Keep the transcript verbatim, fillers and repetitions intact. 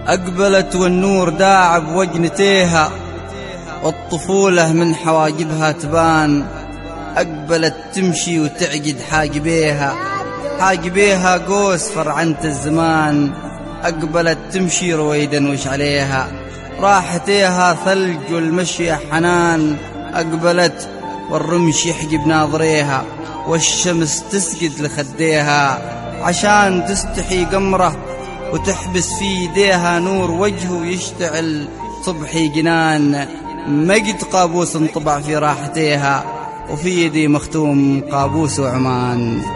أقبلت والنور داع بوجنتيها، والطفولة من حواجبها تبان. أقبلت تمشي وتعقد حاجبيها، حاجبيها قوس فرعنت الزمان. أقبلت تمشي رويدا وش عليها، راحتيها ثلج والمشي حنان. أقبلت والرمش يحجب ناظريها، والشمس تسجد لخديها، عشان تستحي قمره وتحبس في يديها نور وجهه يشتعل صبحي جنان. مجد قابوس انطبع في راحتيها، وفي يدي مختوم قابوس عمان.